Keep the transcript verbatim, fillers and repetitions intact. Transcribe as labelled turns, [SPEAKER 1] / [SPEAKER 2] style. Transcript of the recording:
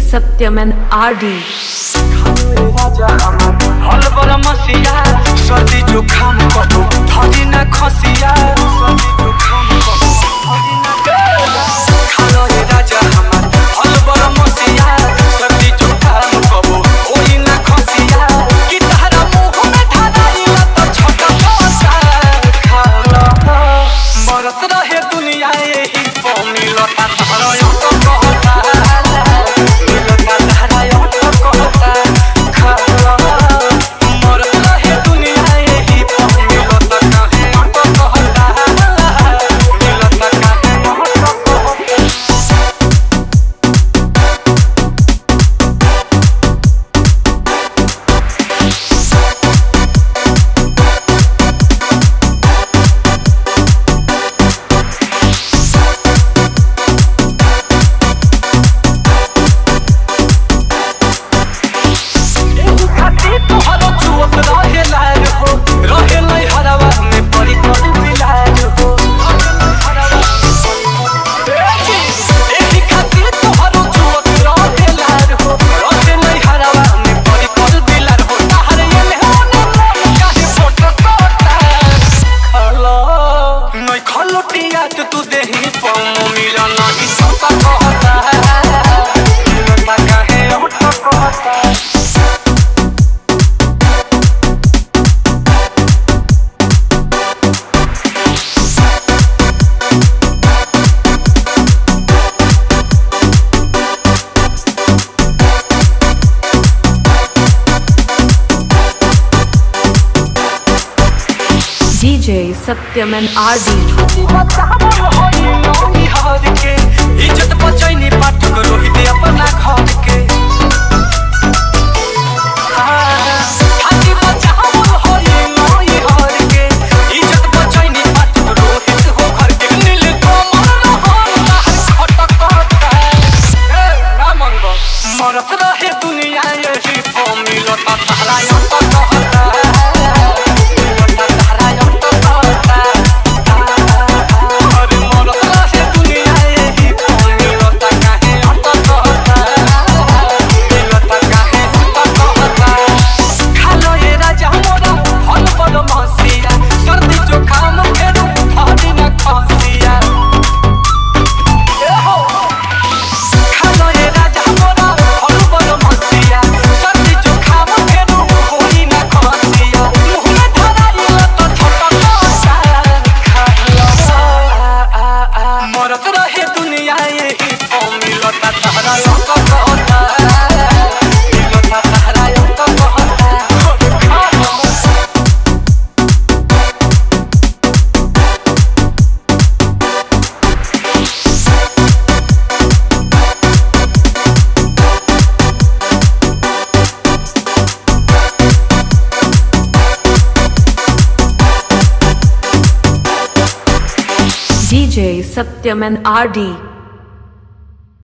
[SPEAKER 1] Satyam and R D.
[SPEAKER 2] हल बर मसिया सर्दी जुखाम कबो धरी ना खसिया सर्दी जुखाम कबो धरी ना खालो रे राजा हमार हल बर मसिया सर्दी जुखाम कबो ओही ना खसिया कि तारा मुंह में ठाडाइला त छोटा पोसा खालो मरत रहे दुनिया एही पो मिलता तारा यो तो कहता मिलता तारा यो तो कहता खालो मरत रहे दुनिया एही पो मिलता काहे तो कहता मिलता काहे तो तू देही पम मिला नहीं सता कहता मिलता काहे उठा कहता
[SPEAKER 1] D J Satyam and R D.
[SPEAKER 2] इज्जत बचैनी पाठक रोहित अपना घर के इज्जत बचैनी पाठक रोहित हो घर के नील मरत रहे दुनिया यही पो मिलता तारा यो तो कहता मिलता तारा यो तो कहता अरे मरत रहे दुनिया यही पो मिलता काहे यो तो कहता मिलता काहे तो कहता खालो ये राजा मोरा हल बर मसिया सर्दी जुखाम फेरू धरी ना खसिया खालो ये राजा मोरा हल बर मसिया सर्दी जुखाम फेरू होई ना खसिया मुंह में धराइला तो छोटा पोसा खालो मरत रहे दुनिया यही पो मिलता तारा यो तो कहता मिलता तारा यो तो कहता खालो
[SPEAKER 1] D J Satyam and R D.